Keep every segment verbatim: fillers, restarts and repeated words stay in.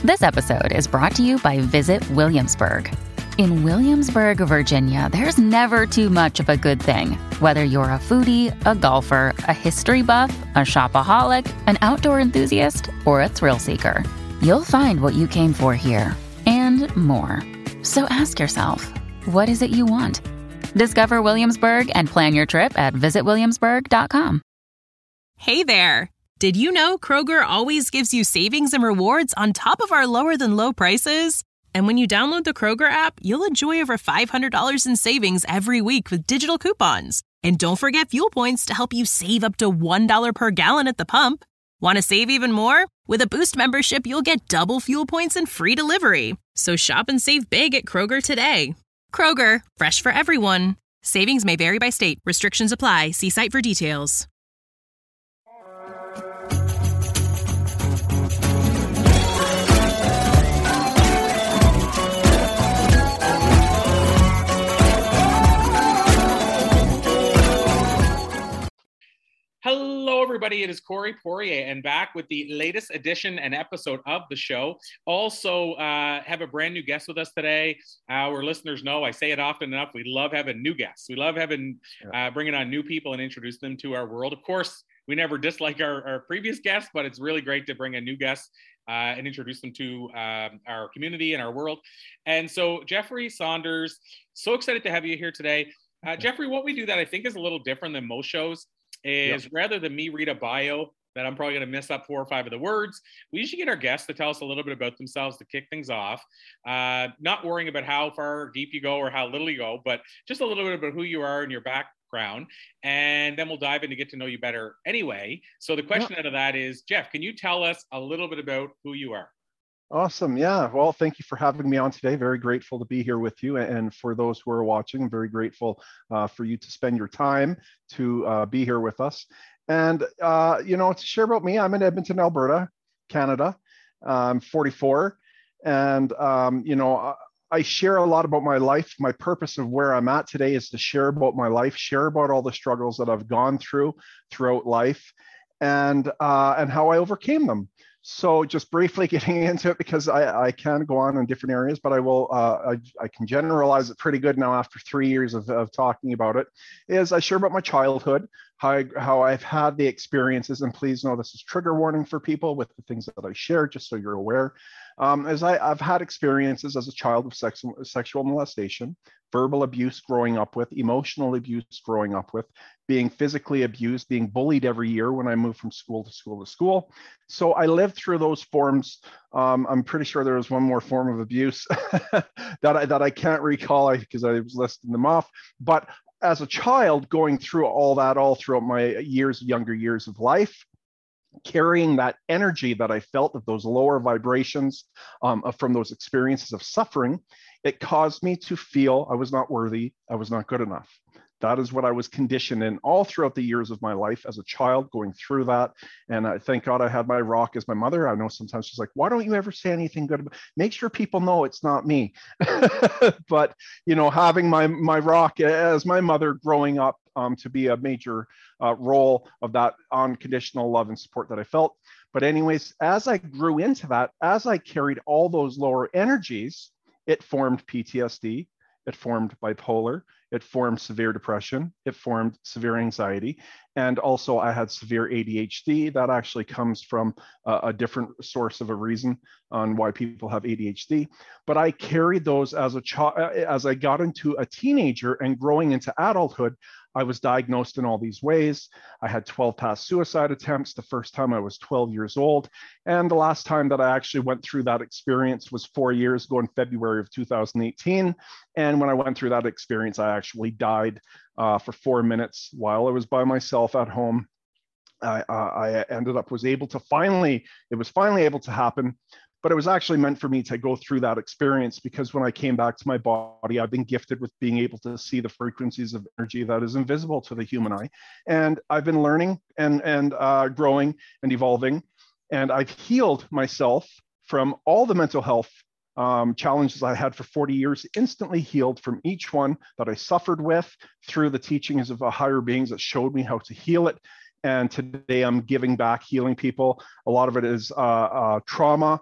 This episode is brought to you by Visit Williamsburg. In Williamsburg, Virginia, there's never too much of a good thing. Whether you're a foodie, a golfer, a history buff, a shopaholic, an outdoor enthusiast, or a thrill seeker, you'll find what you came for here and more. So ask yourself, what is it you want? Discover Williamsburg and plan your trip at visit williamsburg dot com. Hey there! Did you know Kroger always gives you savings and rewards on top of our lower-than-low prices? And when you download the Kroger app, you'll enjoy over five hundred dollars in savings every week with digital coupons. And don't forget fuel points to help you save up to one dollar per gallon at the pump. Want to save even more? With a Boost membership, you'll get double fuel points and free delivery. So shop and save big at Kroger today. Kroger, fresh for everyone. Savings may vary by state. Restrictions apply. See site for details. Hello, everybody. It is Corey Poirier, and back with the latest edition and episode of the show. Also, uh, have a brand new guest with us today. Our listeners know I say it often enough. We love having new guests. We love having uh, bringing on new people and introduce them to our world. Of course, we never dislike our, our previous guests, but it's really great to bring a new guest uh, and introduce them to uh, our community and our world. And so, Jeffrey Saunders, so excited to have you here today. Uh, Jeffrey, what we do that I think is a little different than most shows is yep. rather than me read a bio that I'm probably going to miss up four or five of the words, we usually get our guests to tell us a little bit about themselves to kick things off. Uh, not worrying about how far deep you go or how little you go, but just a little bit about who you are and your background. And then we'll dive in to get to know you better anyway. So the question yep. out of that is, Jeff, can you tell us a little bit about who you are? Awesome. Yeah. Well, thank you for having me on today. Very grateful to be here with you. And for those who are watching, I'm very grateful uh, for you to spend your time to uh, be here with us. And, uh, you know, to share about me, I'm in Edmonton, Alberta, Canada. I'm forty-four. And, um, you know, I share a lot about my life. My purpose of where I'm at today is to share about my life, share about all the struggles that I've gone through throughout life, and uh, and how I overcame them. So just briefly getting into it, because I, I can go on in different areas, but I will, uh, I, I can generalize it pretty good now after three years of, of talking about it, is I share about my childhood, how, I, how I've had the experiences, and please know this is trigger warning for people with the things that I share, just so you're aware. Um, as I, I've had experiences as a child of sex, sexual molestation, verbal abuse growing up with, emotional abuse growing up with, being physically abused, being bullied every year when I moved from school to school to school. So I lived through those forms. Um, I'm pretty sure there was one more form of abuse that I, that I can't recall because I was listing them off. But as a child, going through all that all throughout my years, younger years of life, carrying that energy that I felt of those lower vibrations um, from those experiences of suffering, it caused me to feel I was not worthy, I was not good enough. That is what I was conditioned in all throughout the years of my life as a child, going through that. And I thank God I had my rock as my mother. I know sometimes she's like, why don't you ever say anything good about it? Make sure people know it's not me. But, you know, having my, my rock as my mother growing up um, to be a major uh, role of that unconditional love and support that I felt. But anyways, as I grew into that, as I carried all those lower energies, it formed P T S D, it formed bipolar, it formed severe depression, it formed severe anxiety, and also I had severe A D H D. That actually comes from a, a different source of a reason on why people have A D H D. But I carried those as a child, as I got into a teenager and growing into adulthood. I was diagnosed in all these ways. I had twelve past suicide attempts the first time I was twelve years old. And the last time that I actually went through that experience was four years ago in February of two thousand eighteen. And when I went through that experience, I actually died uh, for four minutes while I was by myself at home. I, uh, I ended up was able to finally, it was finally able to happen. But it was actually meant for me to go through that experience, because when I came back to my body, I've been gifted with being able to see the frequencies of energy that is invisible to the human eye. And I've been learning and, and uh, growing and evolving. And I've healed myself from all the mental health um, challenges I had for forty years, instantly healed from each one that I suffered with through the teachings of a higher beings that showed me how to heal it. And today I'm giving back, healing people. A lot of it is uh, uh, trauma.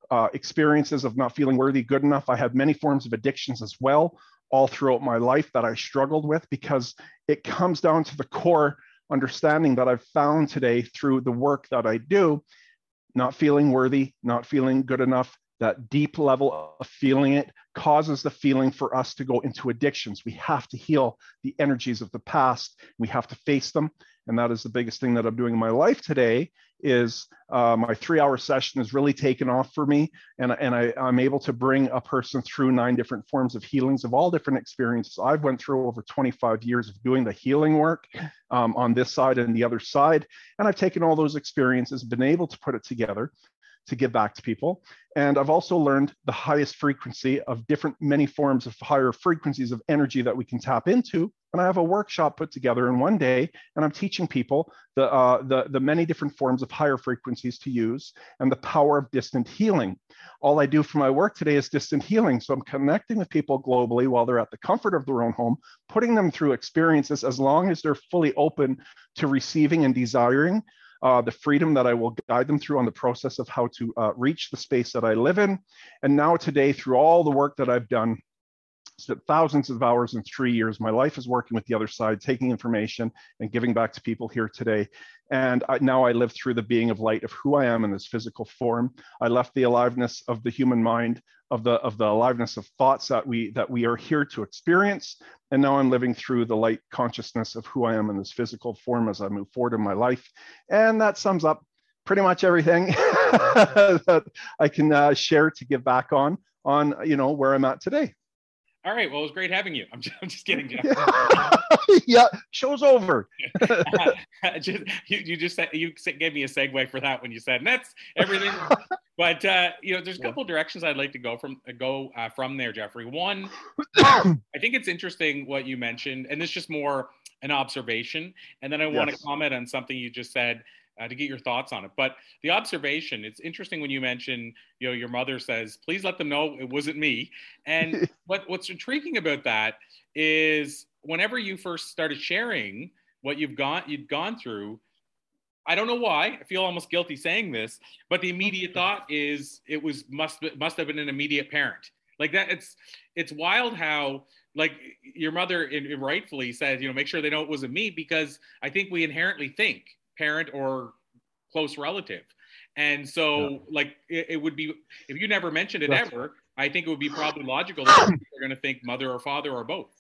uh, experiences of not feeling worthy, good enough. I had many forms of addictions as well, all throughout my life that I struggled with, because it comes down to the core understanding that I've found today through the work that I do. Not feeling worthy, not feeling good enough, that deep level of feeling it causes the feeling for us to go into addictions. We have to heal the energies of the past. We have to face them. And that is the biggest thing that I'm doing in my life today, is uh, my three hour session has really taken off for me. And, and I, I'm able to bring a person through nine different forms of healings of all different experiences. I've went through over twenty-five years of doing the healing work um, on this side and the other side. And I've taken all those experiences, been able to put it together to give back to people. And I've also learned the highest frequency of different, many forms of higher frequencies of energy that we can tap into. And I have a workshop put together in one day, and I'm teaching people the, uh, the, the many different forms of higher frequencies to use and the power of distant healing. All I do for my work today is distant healing. So I'm connecting with people globally while they're at the comfort of their own home, putting them through experiences as long as they're fully open to receiving and desiring Uh, the freedom that I will guide them through on the process of how to uh, reach the space that I live in. And now today, through all the work that I've done, spent thousands of hours in three years, my life is working with the other side, taking information and giving back to people here today. And I, now I live through the being of light of who I am in this physical form. I left the aliveness of the human mind, of the of the aliveness of thoughts that we that we are here to experience. And now I'm living through the light consciousness of who I am in this physical form as I move forward in my life. And that sums up pretty much everything that I can uh, share to give back on, on, you know, where I'm at today. All right. Well, it was great having you. I'm just, I'm just kidding, Jeff. Yeah, show's over. just, you, you just said, you gave me a segue for that when you said, and that's everything. But uh, you know, there's a couple of directions I'd like to go from go uh, from there, Jeffrey. One, I think it's interesting what you mentioned, and it's just more an observation. And then I want yes. to comment on something you just said. Uh, to get your thoughts on it. But the observation, it's interesting when you mention, you know, your mother says, please let them know it wasn't me. And what, what's intriguing about that is whenever you first started sharing what you've gone, you've gone through, I don't know why, I feel almost guilty saying this, but the immediate thought is it was must must have been an immediate parent. Like that, it's it's wild how, like your mother rightfully said, you know, make sure they know it wasn't me, because I think we inherently think parent or close relative. And so yeah. like it, it would be, if you never mentioned it that's, ever, I think it would be probably logical that they're going to think mother or father or both.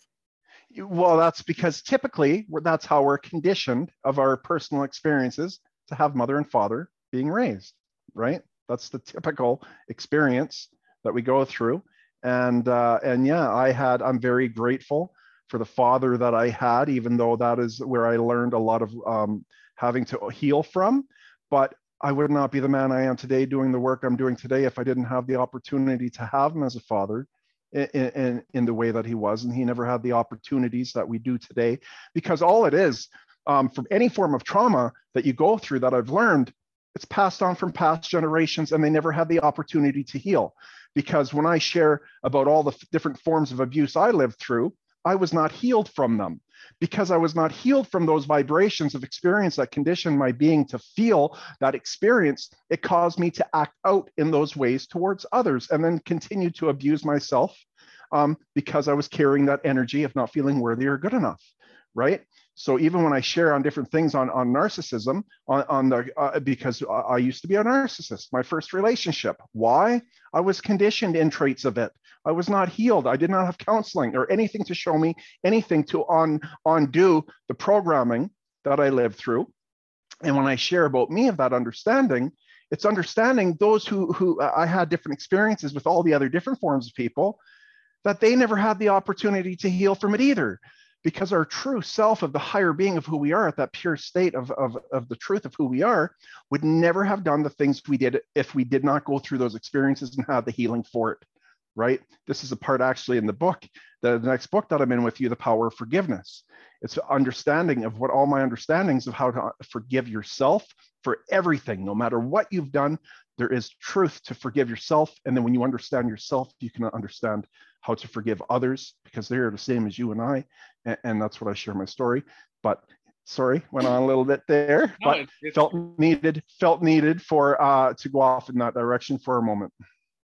Well, that's because typically that's how we're conditioned of our personal experiences to have mother and father being raised, right? That's the typical experience that we go through. And, uh, and yeah, I had, I'm very grateful for the father that I had, even though that is where I learned a lot of um, having to heal from. But I would not be the man I am today doing the work I'm doing today if I didn't have the opportunity to have him as a father in, in, in the way that he was. And he never had the opportunities that we do today, because all it is um, from any form of trauma that you go through that I've learned, it's passed on from past generations, and they never had the opportunity to heal. Because when I share about all the f- different forms of abuse I lived through, I was not healed from them. Because I was not healed from those vibrations of experience that conditioned my being to feel that experience, it caused me to act out in those ways towards others, and then continue to abuse myself um, because I was carrying that energy of not feeling worthy or good enough, right? So even when I share on different things on, on narcissism, on, on the uh, because I used to be a narcissist, my first relationship. Why? I was conditioned in traits of it. I was not healed. I did not have counseling or anything to show me anything to on, undo the programming that I lived through. And when I share about me of that understanding, it's understanding those who, who uh, I had different experiences with all the other different forms of people, that they never had the opportunity to heal from it either. Because our true self of the higher being of who we are, at that pure state of, of, of the truth of who we are, would never have done the things we did if we did not go through those experiences and have the healing for it, right? This is a part actually in the book, the, the next book that I'm in with you, The Power of Forgiveness. It's understanding of what all my understandings of how to forgive yourself for everything, no matter what you've done. There is truth to forgive yourself. And then when you understand yourself, you can understand how to forgive others, because they're the same as you and I. And, and that's what I share my story. But sorry, went on a little bit there, no, but it's, it's, felt needed, felt needed for uh, to go off in that direction for a moment.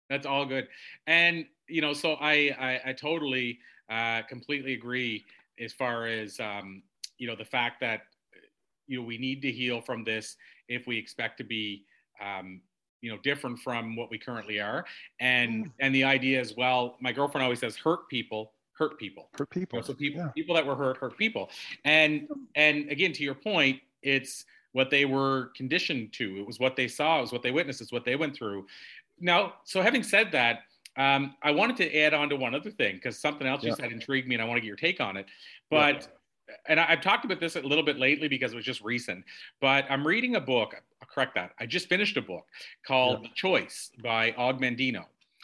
That's all good. And, you know, so I, I, I totally, uh, completely agree as far as, um, you know, the fact that, you know, we need to heal from this if we expect to be, um, you know, different from what we currently are. And, and the idea as well, my girlfriend always says, hurt people, hurt people. For You know, people. so people, Yeah. people that were hurt, hurt people. And, and again, to your point, it's what they were conditioned to. It was what they saw. It was what they witnessed. It's what they went through. Now, so having said that, um, I wanted to add on to one other thing, because something else Yeah. you said intrigued me and I want to get your take on it. But, yeah. and I, I've talked about this a little bit lately because it was just recent, but I'm reading a book. I'll correct that. I just finished a book called yeah. The Choice by Og Mandino.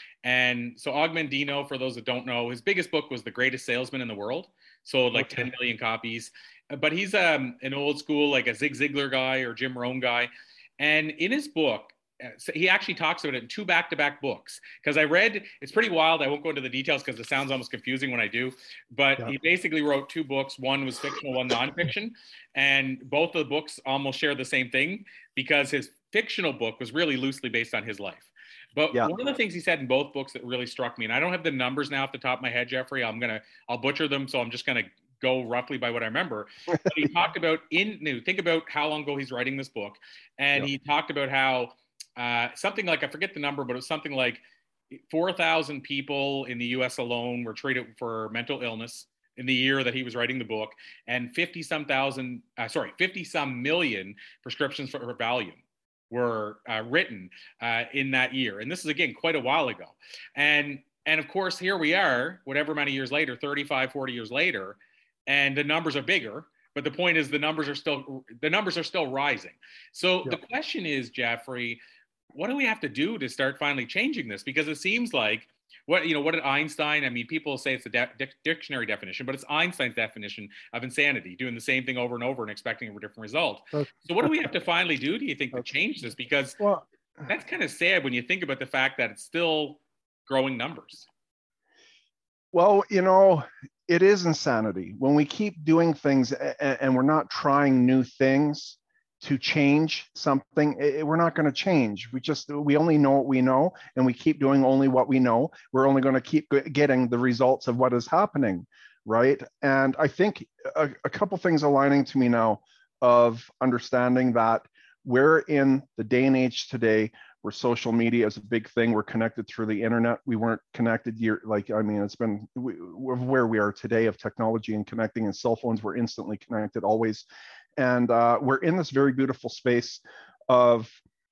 And so Og Mandino, for those that don't know, his biggest book was The Greatest Salesman in the World. Sold like okay. ten million copies. But he's um, an old school, like a Zig Ziglar guy or Jim Rohn guy. And in his book, so he actually talks about it in two back-to-back books, because I read, it's pretty wild. I won't go into the details because it sounds almost confusing when I do, but yeah. he basically wrote two books. One was fictional, one nonfiction. And both of the books almost share the same thing, because his fictional book was really loosely based on his life. But yeah. one of the things he said in both books that really struck me, and I don't have the numbers now off the top of my head, Jeffrey, I'm going to, I'll butcher them. So I'm just going to go roughly by what I remember. But he talked about, in, you know, think about how long ago he's writing this book. And yeah. he talked about how, Uh, something like, I forget the number, but it was something like four thousand people in the U S alone were treated for mental illness in the year that he was writing the book, and fifty some thousand, uh, sorry, fifty some million prescriptions for, for Valium were uh, written uh, in that year. And this is, again, quite a while ago. And, and of course, here we are, whatever many years later, thirty-five, forty years later, and the numbers are bigger. But the point is, the numbers are still, the numbers are still rising. So yeah. the question is, Jeffrey, what do we have to do to start finally changing this? Because it seems like, what, you know, what did Einstein, I mean, people say it's a de- dictionary definition, but it's Einstein's definition of insanity, doing the same thing over and over and expecting a different result. So what do we have to finally do, do you think, to change this? Because well, that's kind of sad when you think about the fact that it's still growing numbers. Well, you know, it is insanity. When we keep doing things and, and we're not trying new things to change something, it, we're not going to change. We just, we only know what we know, and we keep doing only what we know. We're only going to keep getting the results of what is happening, right? And I think a, a couple things aligning to me now of understanding that we're in the day and age today where social media is a big thing. We're connected through the internet. We weren't connected year, like, I mean, it's been we, where we are today of technology and connecting, and cell phones, we're instantly connected always. And uh, we're in this very beautiful space of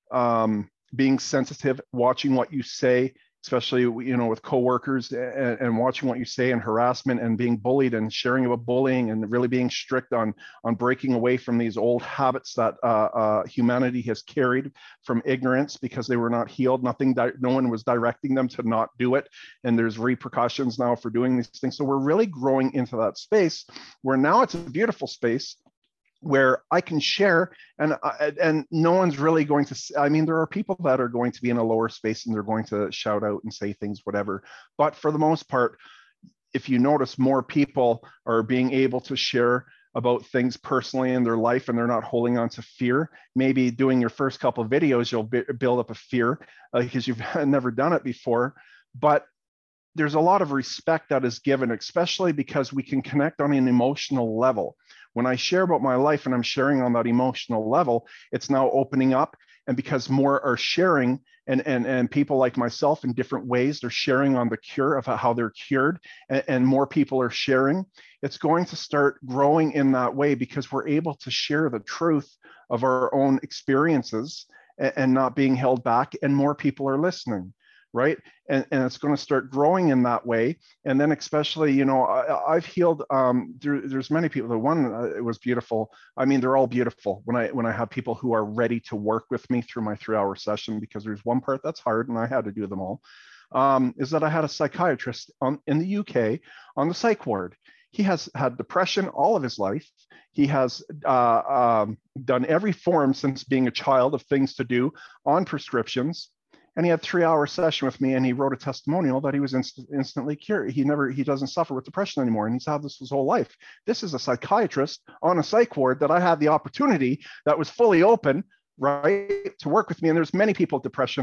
um, being sensitive, watching what you say, especially, you know, with coworkers, and, and watching what you say, and harassment, and being bullied, and sharing about bullying, and really being strict on on breaking away from these old habits that uh, uh, humanity has carried from ignorance, because they were not healed. Nothing, di- no one was directing them to not do it, and there's repercussions now for doing these things. So we're really growing into that space where now it's a beautiful space where I can share, and uh, and no one's really going to, I mean, there are people that are going to be in a lower space and they're going to shout out and say things, whatever. But for the most part, if you notice, more people are being able to share about things personally in their life, and they're not holding on to fear. Maybe doing your first couple of videos, you'll b- build up a fear uh, because you've never done it before. But there's a lot of respect that is given, especially because we can connect on an emotional level. When I share about my life and I'm sharing on that emotional level, it's now opening up. And because more are sharing, and, and, and people like myself in different ways, they're sharing on the cure of how they're cured, and, and more people are sharing, it's going to start growing in that way, because we're able to share the truth of our own experiences and, and not being held back, and more people are listening. Right. And, and it's going to start growing in that way. And then especially, you know, I, I've healed, um, there, there's many people. The one, uh, it was beautiful. I mean, they're all beautiful when I, when I have people who are ready to work with me through my three hour session, because there's one part that's hard, and I had to do them all, um, is that I had a psychiatrist on, in the U K on the psych ward. He has had depression all of his life. He has uh, um, done every form since being a child of things to do on prescriptions. And he had a three hour session with me, and he wrote a testimonial that he was inst- instantly cured. He never, he doesn't suffer with depression anymore. And he's had this his whole life. This is a psychiatrist on a psych ward that I had the opportunity, that was fully open, right, to work with me. And there's many people with depression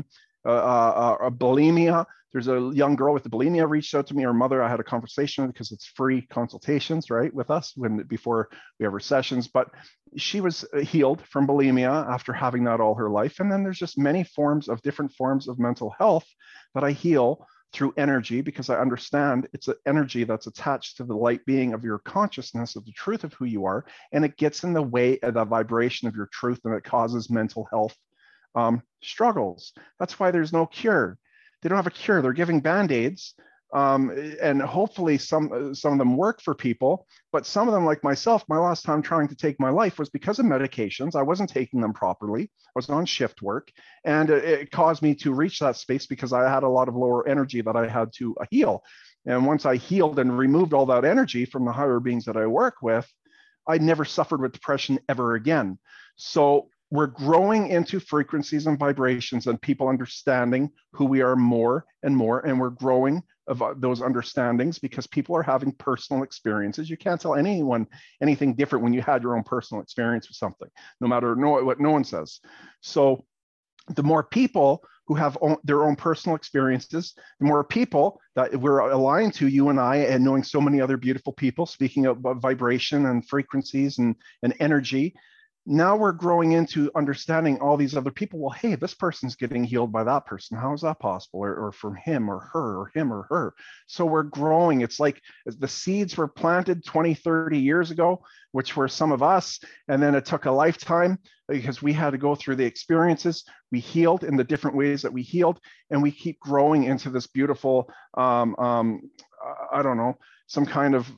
uh, uh, uh, bulimia. There's a young girl with the bulimia reached out to me. Her mother, I had a conversation with because it's free consultations, right, with us when before we have our sessions. But she was healed from bulimia after having that all her life. And then there's just many forms of different forms of mental health that I heal through energy, because I understand it's an energy that's attached to the light being of your consciousness, of the truth of who you are, and it gets in the way of the vibration of your truth, and it causes mental health um, struggles. That's why there's no cure. They don't have a cure. They're giving band-aids, um, and hopefully some some of them work for people, but some of them, like myself, my last time trying to take my life was because of medications. I wasn't taking them properly. I was on shift work, and it, it caused me to reach that space because I had a lot of lower energy that I had to uh, heal. And once I healed and removed all that energy from the higher beings that I work with, I never suffered with depression ever again. So we're growing into frequencies and vibrations and people understanding who we are more and more, and we're growing of those understandings because people are having personal experiences. You can't tell anyone anything different when you had your own personal experience with something, no matter no, what no one says. So the more people who have own, their own personal experiences, the more people that we're aligned to, you and I, and knowing so many other beautiful people, speaking of vibration and frequencies and, and energy, now we're growing into understanding all these other people. Well, hey, this person's getting healed by that person. How is that possible? Or, or from him or her or him or her. So we're growing. It's like the seeds were planted twenty, thirty years ago, which were some of us. And then it took a lifetime because we had to go through the experiences. We healed in the different ways that we healed. And we keep growing into this beautiful, um, um, I don't know, some kind of,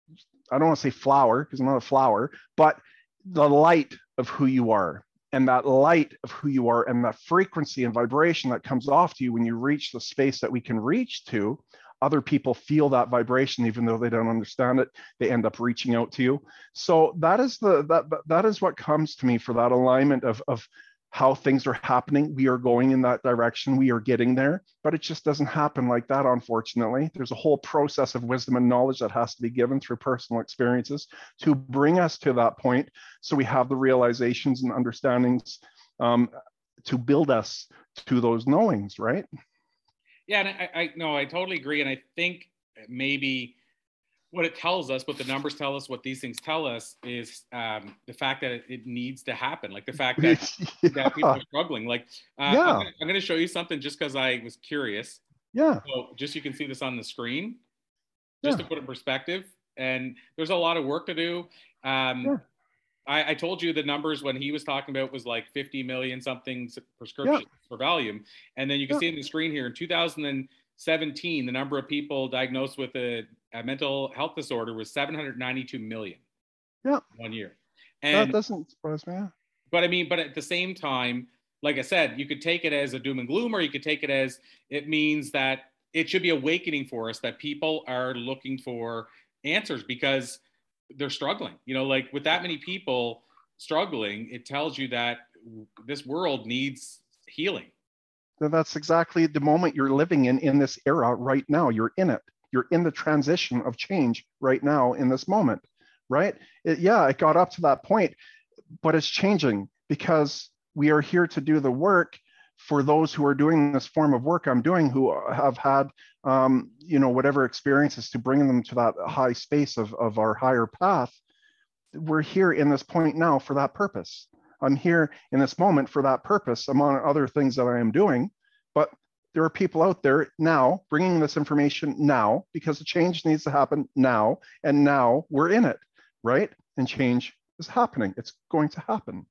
I don't want to say flower because I'm not a flower, but the light of who you are, and that light of who you are, and that frequency and vibration that comes off to you when you reach the space that we can reach to, other people feel that vibration even though they don't understand it. They end up reaching out to you. So that is the that that is what comes to me for that alignment of of how things are happening. We are going in that direction. We are getting there, but it just doesn't happen like that, unfortunately. There's a whole process of wisdom and knowledge that has to be given through personal experiences to bring us to that point. So we have the realizations and understandings um, to build us to those knowings, right? Yeah, and I, I no, I totally agree. And I think maybe what it tells us, what the numbers tell us, what these things tell us is um, the fact that it, it needs to happen. Like the fact that, yeah. that people are struggling. Like uh, yeah. I'm going to show you something just because I was curious. Yeah. So just so you can see this on the screen, just yeah. to put it in perspective. And there's a lot of work to do. Um, yeah. I, I told you the numbers when he was talking about was like fifty million something prescriptions yeah. for Valium. And then you can yeah. see on the screen here in two thousand seventeen, the number of people diagnosed with a, a mental health disorder was seven hundred ninety-two million. Yeah. One year. And that doesn't surprise me. But I mean, but at the same time, like I said, you could take it as a doom and gloom, or you could take it as it means that it should be awakening for us that people are looking for answers because they're struggling. You know, like with that many people struggling, it tells you that this world needs healing. That's exactly the moment you're living in, in this era right now. You're in it. You're in the transition of change right now in this moment, right? It, yeah, it got up to that point, but it's changing because we are here to do the work for those who are doing this form of work I'm doing, who have had, um, you know, whatever experiences to bring them to that high space of, of our higher path. We're here in this point now for that purpose. I'm here in this moment for that purpose, among other things that I am doing. But there are people out there now bringing this information now because the change needs to happen now. And now we're in it, right? And change is happening. It's going to happen.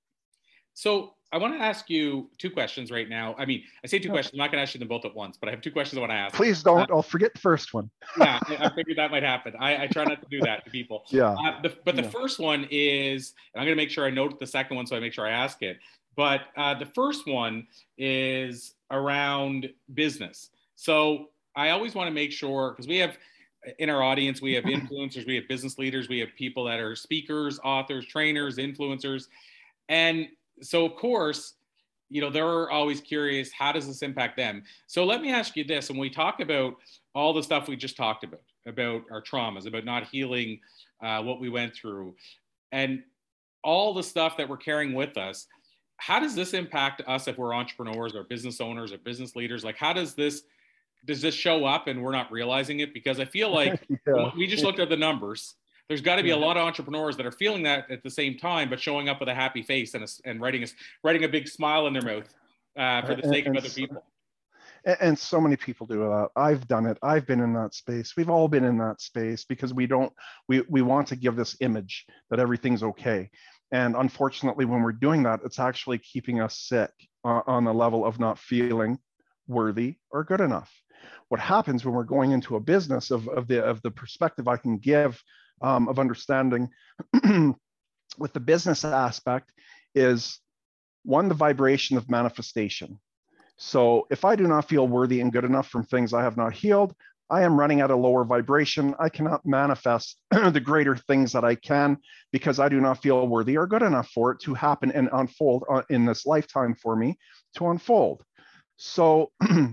So I want to ask you two questions right now. I mean, I say two yeah. questions. I'm not going to ask you them both at once, but I have two questions I want to ask. Please don't. Uh, I'll forget the first one. yeah, I, I figured that might happen. I, I try not to do that to people. Yeah. Uh, the, but the yeah. first one is, and I'm going to make sure I note the second one so I make sure I ask it. But uh, the first one is around business. So I always want to make sure, because we have in our audience, we have influencers, we have business leaders, we have people that are speakers, authors, trainers, influencers. And so, of course, you know, they're always curious, how does this impact them? So let me ask you this. When we talk about all the stuff we just talked about, about our traumas, about not healing uh, what we went through, and all the stuff that we're carrying with us, how does this impact us if we're entrepreneurs or business owners or business leaders? Like, how does this, does this show up and we're not realizing it? Because I feel like yeah. we just looked at the numbers. There's got to be yeah. a lot of entrepreneurs that are feeling that at the same time, but showing up with a happy face and, a, and writing, a, writing a big smile in their mouth uh, for the sake and, of other people. And so many people do that. I've done it. I've been in that space. We've all been in that space because we don't, we, we want to give this image that everything's okay. And unfortunately, when we're doing that, it's actually keeping us sick uh, on the level of not feeling worthy or good enough. What happens when we're going into a business of, of the of the perspective I can give um, of understanding with the business aspect is one, the vibration of manifestation. So if I do not feel worthy and good enough from things I have not healed, I am running at a lower vibration. I cannot manifest the greater things that I can because I do not feel worthy or good enough for it to happen and unfold in this lifetime for me to unfold. So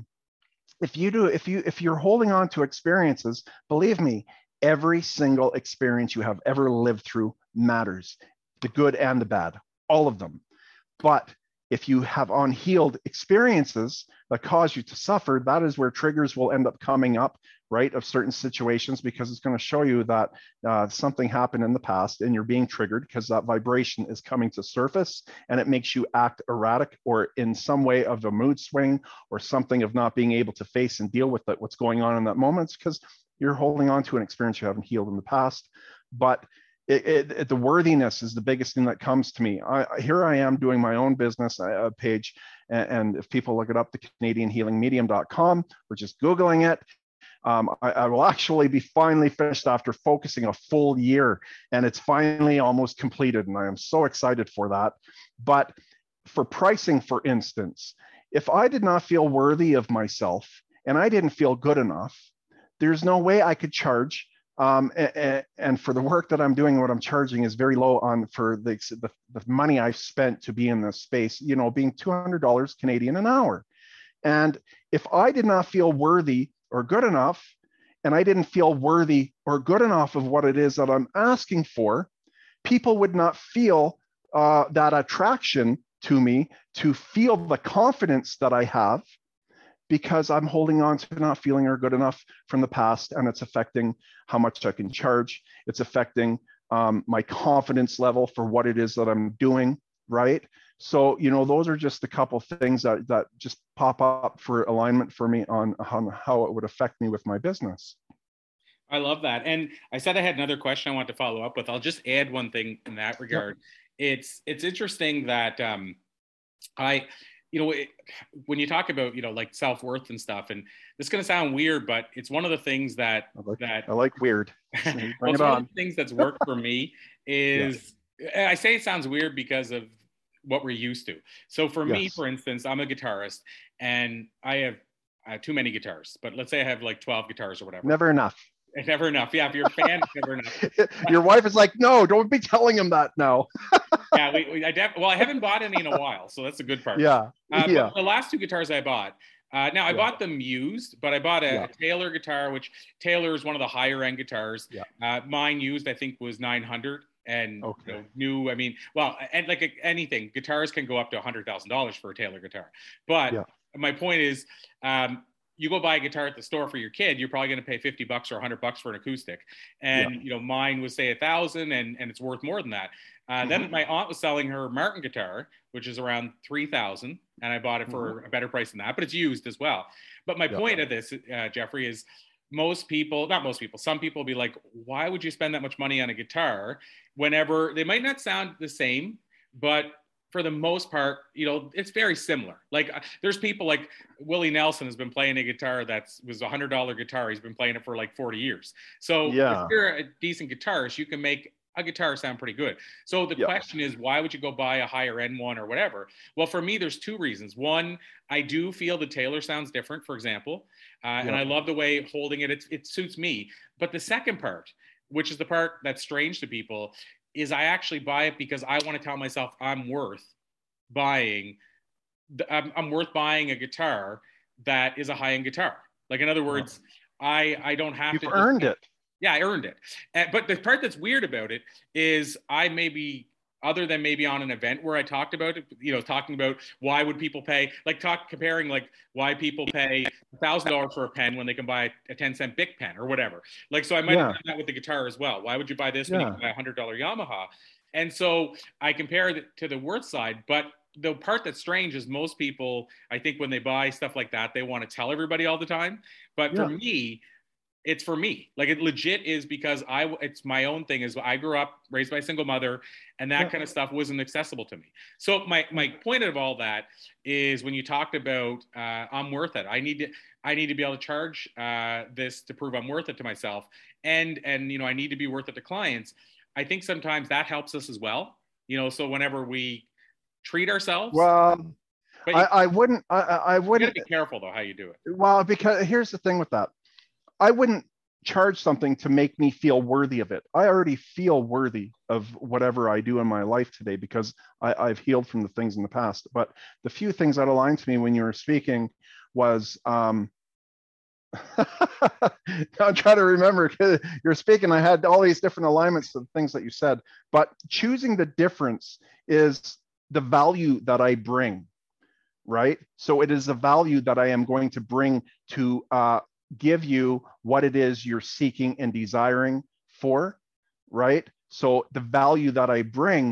if you do, if you, if you're holding on to experiences, believe me, every single experience you have ever lived through matters, the good and the bad, all of them. But if you have unhealed experiences that cause you to suffer, that is where triggers will end up coming up, right, of certain situations, because it's going to show you that uh, something happened in the past and you're being triggered because that vibration is coming to surface and it makes you act erratic or in some way of a mood swing or something of not being able to face and deal with it, what's going on in that moment, because you're holding on to an experience you haven't healed in the past. But It, it, it, the worthiness is the biggest thing that comes to me. I, here I am doing my own business uh, page. And, and if people look it up, the Canadian Healing Medium dot com, or just Googling it, um, I, I will actually be finally finished after focusing a full year. And it's finally almost completed. And I am so excited for that. But for pricing, for instance, if I did not feel worthy of myself and I didn't feel good enough, there's no way I could charge. Um, and, and for the work that I'm doing, what I'm charging is very low on for the, the, the money I've spent to be in this space, you know, being two hundred dollars Canadian an hour. And if I did not feel worthy or good enough, and I didn't feel worthy or good enough of what it is that I'm asking for, people would not feel uh, that attraction to me to feel the confidence that I have, because I'm holding on to not feeling or good enough from the past, and it's affecting how much I can charge. It's affecting um, my confidence level for what it is that I'm doing, right? So, you know, those are just a couple things that, that just pop up for alignment for me on, on how it would affect me with my business. I love that. And I said I had another question I want to follow up with. I'll just add one thing in that regard. Yep. It's, it's interesting that um, I, you know, it, when you talk about, you know, like self-worth and stuff, and this is going to sound weird, but it's one of the things that, I like, that I like weird. Bring well, it's it one on. of the things that's worked for me is, yeah. I say it sounds weird because of what we're used to. So for yes. me, for instance, I'm a guitarist and I have, I have too many guitars, but let's say I have like twelve guitars or whatever. Never enough. Never enough. Yeah. If you're a fan, never enough. Your wife is like, no, don't be telling him that now. yeah. We, we, I def- well, I haven't bought any in a while, so that's a good part. Yeah. Uh, yeah. But the last two guitars I bought, uh, now I yeah. bought them used, but I bought a, yeah. a Taylor guitar, which Taylor is one of the higher end guitars. Yeah. Uh, mine used, I think, was nine hundred. And okay. you know, new, I mean, well, and like a, anything, guitars can go up to one hundred thousand dollars for a Taylor guitar. But yeah. my point is, um, you go buy a guitar at the store for your kid, you're probably going to pay fifty bucks or one hundred bucks for an acoustic. And, yeah. you know, mine was say a thousand and, and it's worth more than that. Uh, mm-hmm. Then my aunt was selling her Martin guitar, which is around three thousand. And I bought it for mm-hmm. a better price than that, but it's used as well. But my yeah. point of this, uh, Jeffrey, is most people, not most people, some people will be like, why would you spend that much money on a guitar whenever they might not sound the same, but for the most part, you know, it's very similar. Like uh, there's people like Willie Nelson has been playing a guitar that's was a hundred dollar guitar. He's been playing it for like forty years. So yeah. if you're a decent guitarist, you can make a guitar sound pretty good. So the yeah. question is, why would you go buy a higher end one or whatever? Well, for me, there's two reasons. One, I do feel the Taylor sounds different, for example. Uh, yeah. And I love the way holding it, it, it suits me. But the second part, which is the part that's strange to people, is I actually buy it because I want to tell myself I'm worth buying, I'm, I'm worth buying a guitar that is a high-end guitar. Like, in other words, I, I don't have You've to- You've earned it. Yeah, I earned it. Uh, but the part that's weird about it is I maybe other than maybe on an event where I talked about it, you know, talking about why would people pay, like talk comparing like why people pay a thousand dollars for a pen when they can buy a ten cent Bic pen or whatever. Like, so I might Yeah. have done that with the guitar as well. Why would you buy this when you Yeah. can buy a hundred dollar Yamaha? And so I compare it to the worth side, but the part that's strange is most people, I think when they buy stuff like that, they want to tell everybody all the time. But for Yeah. me, it's for me. Like it legit is because I, it's my own thing is I grew up raised by a single mother and that Yeah. kind of stuff wasn't accessible to me. So my, my point of all that is when you talked about, uh, I'm worth it. I need to, I need to be able to charge, uh, this to prove I'm worth it to myself. And, and, you know, I need to be worth it to clients. I think sometimes that helps us as well. You know, so whenever we treat ourselves, Well, but I, you, I wouldn't, I, I you wouldn't, gotta be careful though, how you do it. well, because here's the thing with that. I wouldn't charge something to make me feel worthy of it. I already feel worthy of whatever I do in my life today because I, I've healed from the things in the past. But the few things that aligned to me when you were speaking was, um, I'm trying to remember. You're speaking, I had all these different alignments of things that you said, but choosing the difference is the value that I bring, right? So it is the value that I am going to bring to uh, give you what it is you're seeking and desiring for, right? So the value that I bring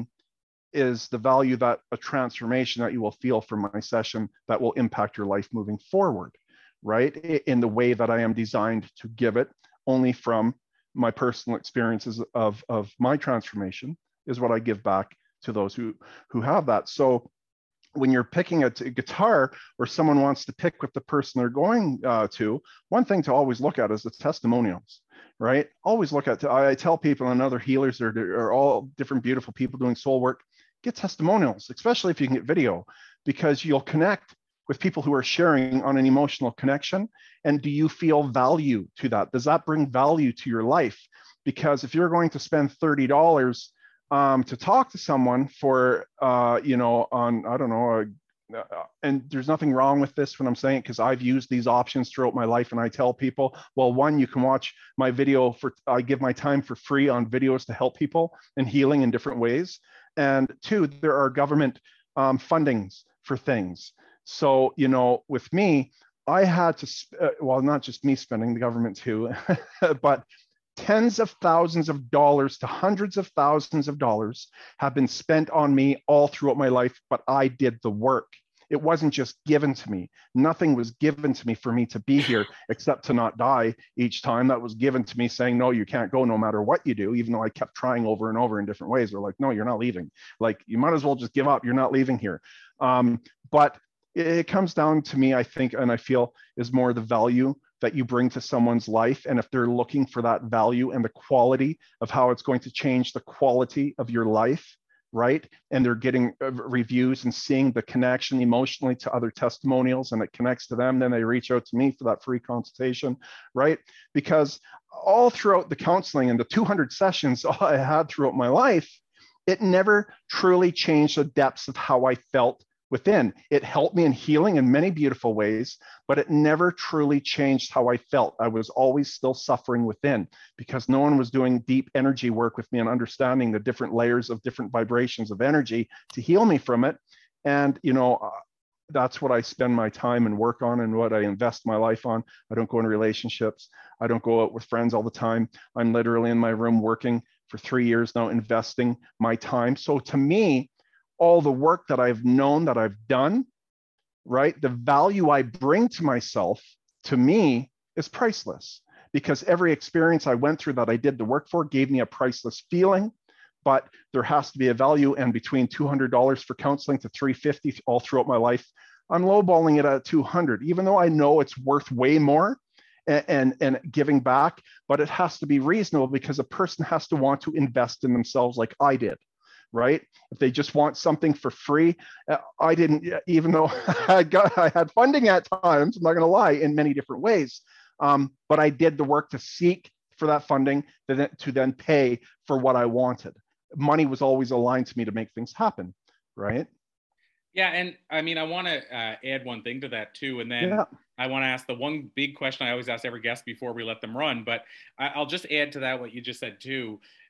is the value that a transformation that you will feel from my session that will impact your life moving forward, right? In the way that I am designed to give it, only from my personal experiences of, of my transformation is what I give back to those who, who have that. So when you're picking a, t- guitar or someone wants to pick with the person they're going uh, to, one thing to always look at is the testimonials, right? Always look at, I tell people and other healers are, are all different beautiful people doing soul work, get testimonials, especially if you can get video, because you'll connect with people who are sharing on an emotional connection. And do you feel value to that? Does that bring value to your life? Because if you're going to spend thirty dollars um, to talk to someone for, uh, you know, on, I don't know, uh, and there's nothing wrong with this when I'm saying it, because I've used these options throughout my life. And I tell people, well, one, you can watch my video for, I give my time for free on videos to help people and healing in different ways. And two, there are government um, fundings for things. So, you know, with me, I had to, uh, well, not just me spending, the government too, but tens of thousands of dollars to hundreds of thousands of dollars have been spent on me all throughout my life, but I did the work. It wasn't just given to me. Nothing was given to me for me to be here except to not die each time. That was given to me saying, no, you can't go no matter what you do, even though I kept trying over and over in different ways. They're like, no, you're not leaving. Like, you might as well just give up. You're not leaving here. Um, but it comes down to me, I think, and I feel is more the value that you bring to someone's life. And if they're looking for that value and the quality of how it's going to change the quality of your life, right? And they're getting reviews and seeing the connection emotionally to other testimonials and it connects to them, then they reach out to me for that free consultation, right? Because all throughout the counseling and the two hundred sessions I had throughout my life, it never truly changed the depths of how I felt within. It helped me in healing in many beautiful ways, but it never truly changed how I felt. I was always still suffering within because no one was doing deep energy work with me and understanding the different layers of different vibrations of energy to heal me from it. And, you know, uh, that's what I spend my time and work on and what I invest my life on. I don't go in relationships. I don't go out with friends all the time. I'm literally in my room working for three years now, investing my time. So to me, all the work that I've known that I've done, right? The value I bring to myself, to me, is priceless because every experience I went through that I did the work for gave me a priceless feeling, but there has to be a value. And between two hundred dollars for counseling to three hundred fifty dollars all throughout my life, I'm lowballing it at two hundred dollars, even though I know it's worth way more and, and, and giving back, but it has to be reasonable because a person has to want to invest in themselves like I did. Right? If they just want something for free, I didn't, even though I got, I had funding at times, I'm not going to lie, in many different ways. Um, but I did the work to seek for that funding to then, to then pay for what I wanted. Money was always aligned to me to make things happen. Right? Yeah. And I mean, I want to uh, add one thing to that too. And then yeah. I want to ask the one big question I always ask every guest before we let them run, but I, I'll just add to that what you just said too.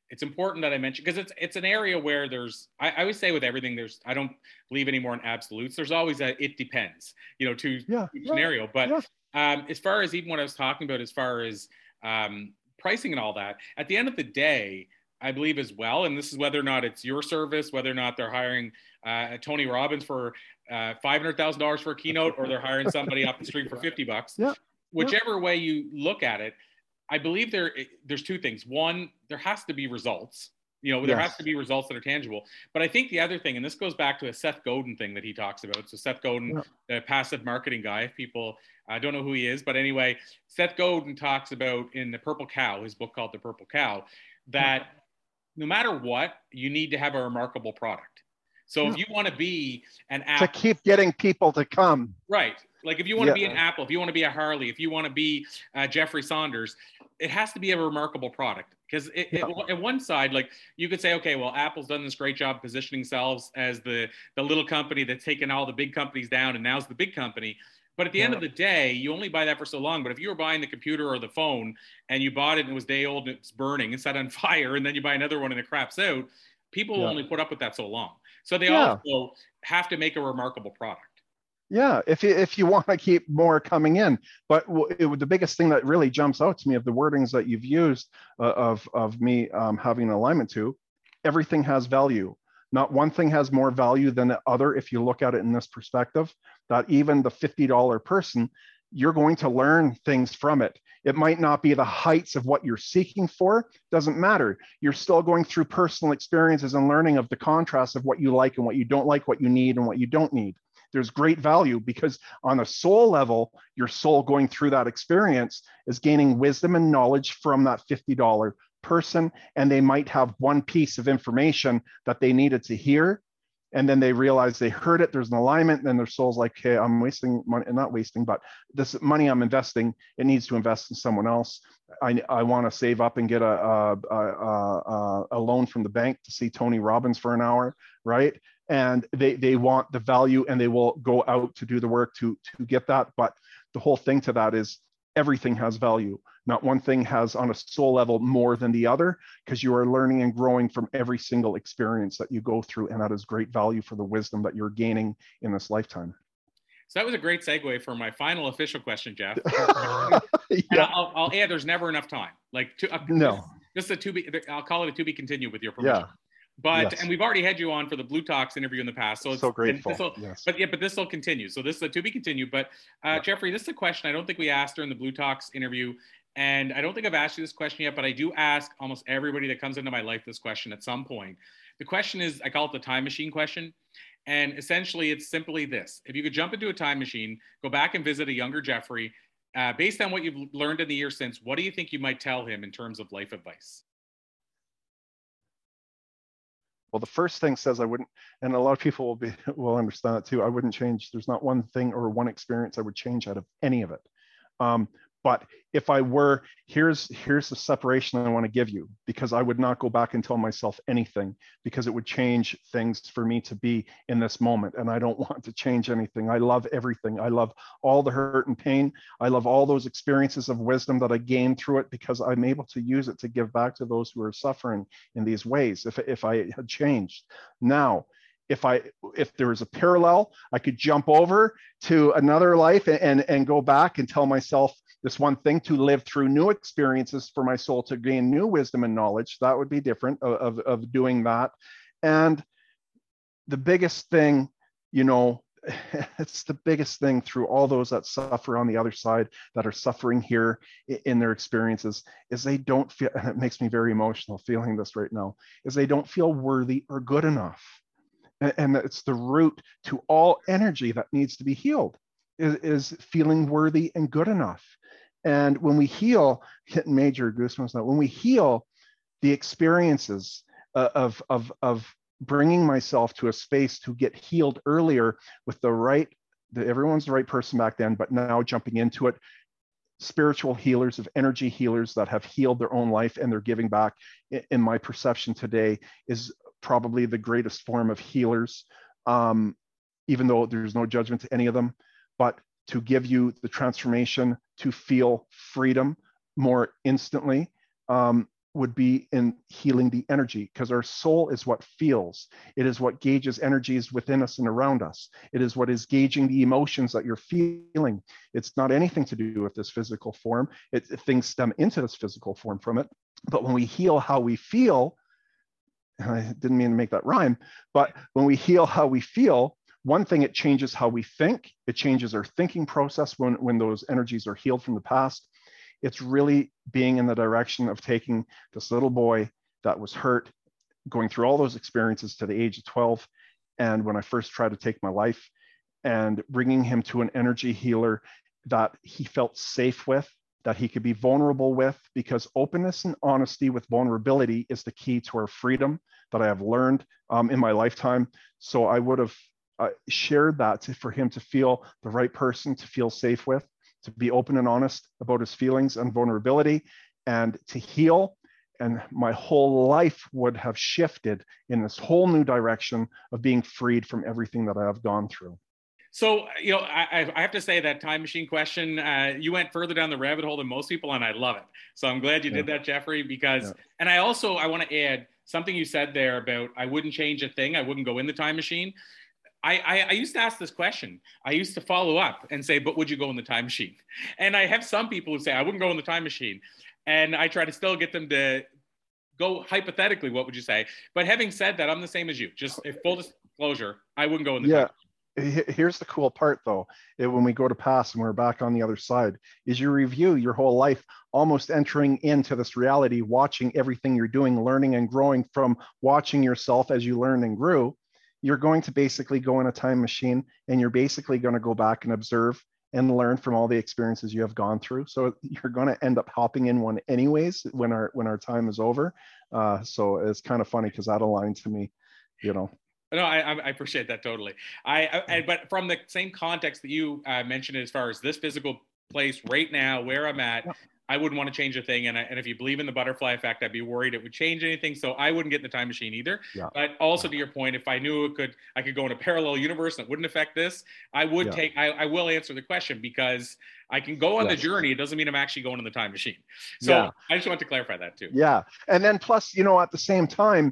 it's important that I mention, because it's it's an area where there's, I, I always say with everything, there's, I don't believe anymore in absolutes. There's always a, it depends, you know, to yeah, each yeah, scenario. But yeah. um, as far as even what I was talking about, as far as um, pricing and all that, at the end of the day, I believe as well, and this is whether or not it's your service, whether or not they're hiring uh, Tony Robbins for uh, five hundred thousand dollars for a keynote, or they're hiring somebody off the street for fifty bucks. Yeah. Whichever yeah. way you look at it, I believe there there's two things. One, there has to be results. You know, there Yes. has to be results that are tangible. But I think the other thing, and this goes back to a Seth Godin thing that he talks about. So Seth Godin, yeah. the passive marketing guy, if people I uh, don't know who he is, but anyway, Seth Godin talks about in The Purple Cow, his book called The Purple Cow, that yeah. no matter what, you need to have a remarkable product. So yeah. if you want to be an Apple, to keep getting people to come, right? Like if you want yeah. to be an Apple, if you want to be a Harley, if you want to be uh, Jeffrey Saunders, it has to be a remarkable product. Because it, yeah. it, at one side, like you could say, okay, well, Apple's done this great job positioning themselves as the the little company that's taken all the big companies down, and now's the big company. But at the yeah. end of the day, you only buy that for so long. But if you were buying the computer or the phone and you bought it and it was day old and it's burning and set on fire, and then you buy another one and it craps out, people yeah. will only put up with that so long. So they yeah. also have to make a remarkable product. Yeah, if you, if you want to keep more coming in. But it, the biggest thing that really jumps out to me of the wordings that you've used uh, of, of me um, having an alignment to, everything has value. Not one thing has more value than the other if you look at it in this perspective, that even the fifty dollar person, you're going to learn things from it. It might not be the heights of what you're seeking for, doesn't matter. You're still going through personal experiences and learning of the contrast of what you like and what you don't like, what you need and what you don't need. There's great value because on a soul level, your soul going through that experience is gaining wisdom and knowledge from that fifty dollar person. And they might have one piece of information that they needed to hear. And then they realize they heard it, there's an alignment, and then their soul's like, hey, I'm wasting money, not wasting, but this money I'm investing, it needs to invest in someone else. I, I want to save up and get a, a, a, a loan from the bank to see Tony Robbins for an hour, right? And they, they want the value and they will go out to do the work to, to get that. But the whole thing to that is everything has value. Not one thing has on a soul level more than the other, because you are learning and growing from every single experience that you go through. And that is great value for the wisdom that you're gaining in this lifetime. So that was a great segue for my final official question, Jeff. yeah. And I'll, I'll add, there's never enough time. Like to, uh, no, this is a to be, I'll call it a to be continued with your permission. Yeah. But, yes. and we've already had you on for the Blue Talks interview in the past. So it's so grateful. Yes. But yeah, but this will continue. So this is a to be continued. But uh, yeah. Jeffrey, this is a question I don't think we asked during the Blue Talks interview. And I don't think I've asked you this question yet, but I do ask almost everybody that comes into my life this question at some point. The question is, I call it the time machine question. And essentially it's simply this: if you could jump into a time machine, go back and visit a younger Jeffrey, uh, based on what you've learned in the year since, what do you think you might tell him in terms of life advice? Well, the first thing says I wouldn't, and a lot of people will be will understand that too. I wouldn't change. There's not one thing or one experience I would change out of any of it. Um, but if I were, here's here's the separation I want to give you, because I would not go back and tell myself anything, because it would change things for me to be in this moment. And I don't want to change anything. I love everything. I love all the hurt and pain. I love all those experiences of wisdom that I gained through it, because I'm able to use it to give back to those who are suffering in these ways. If, if I had changed now, if I, if there was a parallel, I could jump over to another life and, and, and go back and tell myself this one thing, to live through new experiences for my soul, to gain new wisdom and knowledge. That would be different of, of, of doing that. And the biggest thing, you know, it's the biggest thing through all those that suffer on the other side, that are suffering here in their experiences, is they don't feel, and it makes me very emotional feeling this right now, is they don't feel worthy or good enough. And, and it's the root to all energy that needs to be healed, is, is feeling worthy and good enough. And when we heal, getting major goosebumps now, when we heal the experiences uh, of, of, of bringing myself to a space to get healed earlier with the right, the, everyone's the right person back then, but now jumping into it, spiritual healers, of energy healers that have healed their own life and they're giving back, in, in my perception today, is probably the greatest form of healers, um, even though there's no judgment to any of them, but to give you the transformation to feel freedom more instantly, um, would be in healing the energy, because our soul is what feels. It is what gauges energies within us and around us. It is what is gauging the emotions that you're feeling. It's not anything to do with this physical form. It, things stem into this physical form from it. But when we heal how we feel, I didn't mean to make that rhyme, but when we heal how we feel, one thing, it changes how we think. It changes our thinking process when, when those energies are healed from the past. It's really being in the direction of taking this little boy that was hurt, going through all those experiences to the age of twelve. And when I first tried to take my life, and bringing him to an energy healer that he felt safe with, that he could be vulnerable with, because openness and honesty with vulnerability is the key to our freedom that I have learned um, in my lifetime. So I would have uh, shared that to, for him to feel the right person to feel safe with, to be open and honest about his feelings and vulnerability, and to heal. And my whole life would have shifted in this whole new direction of being freed from everything that I have gone through. So, you know, I, I have to say that time machine question, uh, you went further down the rabbit hole than most people, and I love it. So I'm glad you yeah. did that, Jeffrey, because, yeah. and I also, I want to add something you said there about, I wouldn't change a thing. I wouldn't go in the time machine. I, I, I used to ask this question. I used to follow up and say, but would you go in the time machine? And I have some people who say, I wouldn't go in the time machine. And I try to still get them to go hypothetically, what would you say? But having said that, I'm the same as you. Just if full disclosure, I wouldn't go in the yeah. time machine. Here's the cool part, though, when we go to pass and we're back on the other side, is you review your whole life, almost entering into this reality, watching everything you're doing, learning and growing from watching yourself as you learned and grew. You're going to basically go in a time machine, and you're basically going to go back and observe and learn from all the experiences you have gone through. So you're going to end up hopping in one anyways when our when our time is over. Uh, so it's kind of funny because that aligned to me, you know. No, I, I appreciate that totally. I, I but from the same context that you uh, mentioned, as far as this physical place right now where I'm at, yeah. I wouldn't want to change a thing. And, I, and if you believe in the butterfly effect, I'd be worried it would change anything. So I wouldn't get in the time machine either. Yeah. But also, to your point, if I knew it could, I could go in a parallel universe and it wouldn't affect this, I would yeah. take. I, I will answer the question, because I can go on yes. the journey. It doesn't mean I'm actually going in the time machine. So yeah. I just want to clarify that too. Yeah, and then plus, you know, at the same time,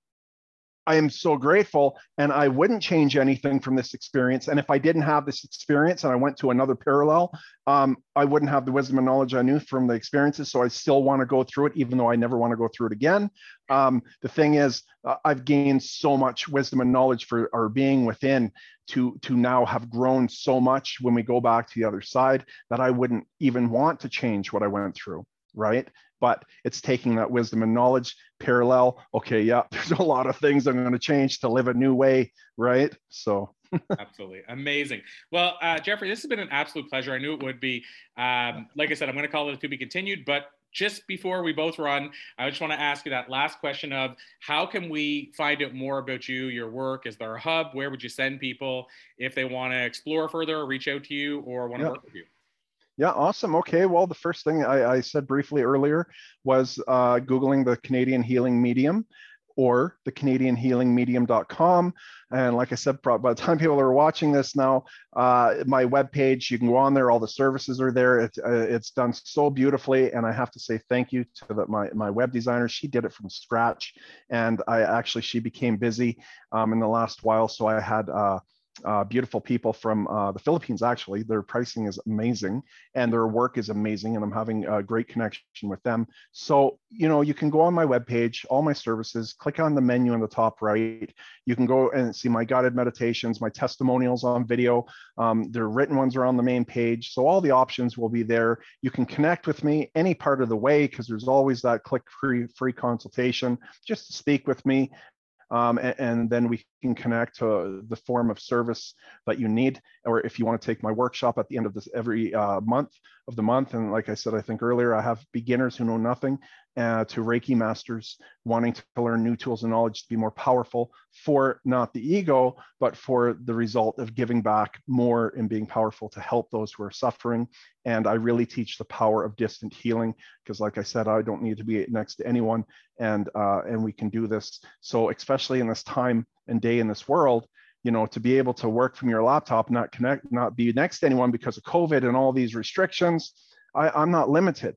I am so grateful, and I wouldn't change anything from this experience. And if I didn't have this experience and I went to another parallel, um, I wouldn't have the wisdom and knowledge I knew from the experiences. So I still want to go through it, even though I never want to go through it again. Um, the thing is, uh, I've gained so much wisdom and knowledge for our being within to, to now have grown so much when we go back to the other side that I wouldn't even want to change what I went through, right? But it's taking that wisdom and knowledge parallel. Okay, yeah, there's a lot of things I'm going to change to live a new way, right? So. Absolutely. Amazing. Well, uh, Jeffrey, this has been an absolute pleasure. I knew it would be. Um, like I said, I'm going to call it a to be continued, but just before we both run, I just want to ask you that last question of how can we find out more about you, your work? Is there a hub? Where would you send people if they want to explore further or reach out to you or want to yeah. work with you? Yeah, awesome. Okay, well, the first thing I, I said briefly earlier was uh, Googling the Canadian Healing Medium or the Canadian Healing Medium dot com. And like I said, by the time people are watching this now, uh, my webpage, you can go on there, all the services are there. It's, uh, it's done so beautifully. And I have to say thank you to the, my, my web designer. She did it from scratch. And I actually, she became busy um, in the last while. So I had uh, Uh, beautiful people from uh, the Philippines. Actually, their pricing is amazing and their work is amazing, and I'm having a great connection with them. So, you know, you can go on my webpage, all my services, click on the menu in the top right. You can go and see my guided meditations, my testimonials on video. Um, the written ones are on the main page. So all the options will be there. You can connect with me any part of the way, because there's always that click free free consultation just to speak with me. Um, and, and then we can connect to the form of service that you need, or if you want to take my workshop at the end of this every uh, month of the month. And like I said, I think earlier, I have beginners who know nothing uh, to Reiki masters wanting to learn new tools and knowledge to be more powerful for not the ego, but for the result of giving back more and being powerful to help those who are suffering. And I really teach the power of distant healing, because like I said, I don't need to be next to anyone, and uh, and we can do this. So especially in this time and day in this world, you know, to be able to work from your laptop, not connect, not be next to anyone because of COVID and all these restrictions, I, I'm not limited,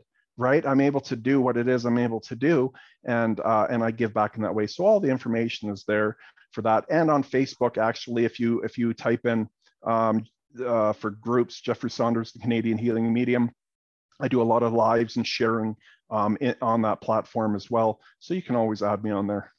right? I'm able to do what it is I'm able to do, and uh, and I give back in that way. So all the information is there for that. And on Facebook, actually, if you if you type in um, uh, for groups, Jeffrey Saunders, the Canadian Healing Medium, I do a lot of lives and sharing um, in, on that platform as well. So you can always add me on there.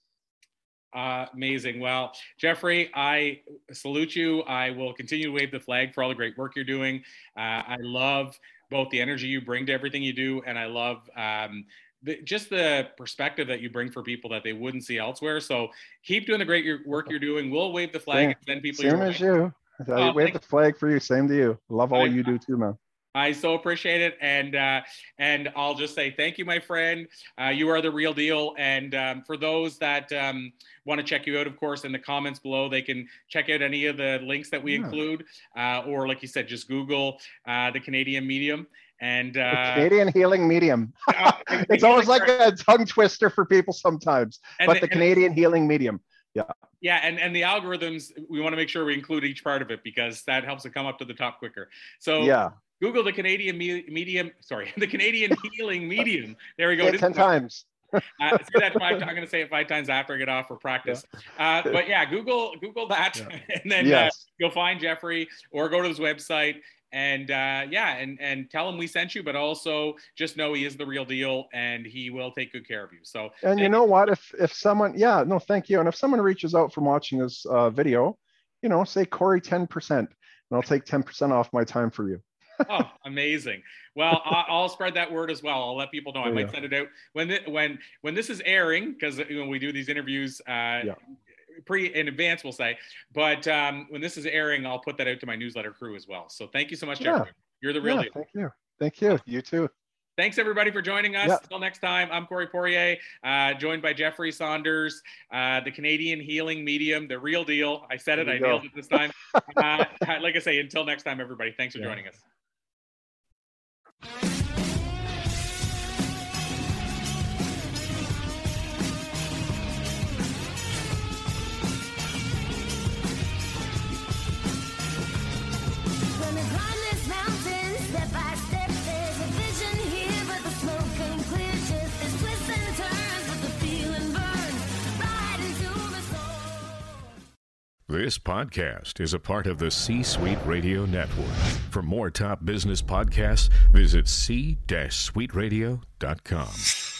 Uh, amazing. Well, Jeffrey, I salute you. I will continue to wave the flag for all the great work you're doing. Uh, I love both the energy you bring to everything you do, and I love um, the, just the perspective that you bring for people that they wouldn't see elsewhere. So keep doing the great work you're doing. We'll wave the flag and send people Same your as way. you. I Oh, wave the flag for you. Same to you. Love all I, you do too, man. I so appreciate it. And uh, and I'll just say thank you, my friend. Uh, you are the real deal. And um, for those that um, want to check you out, of course, in the comments below, they can check out any of the links that we yeah. include. Uh, or like you said, just Google uh, the Canadian Medium. And uh, Canadian Healing Medium. It's almost like a tongue twister for people sometimes, but the, the Canadian Healing Medium. Yeah. Yeah. And, and the algorithms, we want to make sure we include each part of it because that helps it come up to the top quicker. So yeah. Google the Canadian me- Medium, sorry, the Canadian Healing Medium. There we go. Say it ten times. uh, say that five, I'm going to say it five times after I get off for practice. Yeah. Uh, but yeah, Google Google that, yeah. and then yes. uh, you'll find Jeffrey, or go to his website. And uh, yeah, and, and tell him we sent you, but also just know he is the real deal and he will take good care of you. So, and you know what, if if someone, yeah, no, thank you. And if someone reaches out from watching this uh, video, you know, say Corey ten percent, and I'll take ten percent off my time for you. Oh, amazing. Well, I'll spread that word as well. I'll let people know. I might send it out when, the, when, when this is airing, because when we do these interviews, uh, yeah. pre in advance, we'll say, but um, when this is airing, I'll put that out to my newsletter crew as well. So thank you so much, Jeffrey. Yeah. You're the real yeah, deal. Thank you. Thank you. You too. Thanks everybody for joining us. Yeah. Until next time, I'm Corey Poirier, uh, joined by Jeffrey Saunders, uh, the Canadian Healing Medium, the real deal. I said it, I go. nailed it this time. uh, like I say, until next time, everybody, thanks for yeah. joining us. This podcast is a part of the C-Suite Radio Network. For more top business podcasts, visit c suite radio dot com.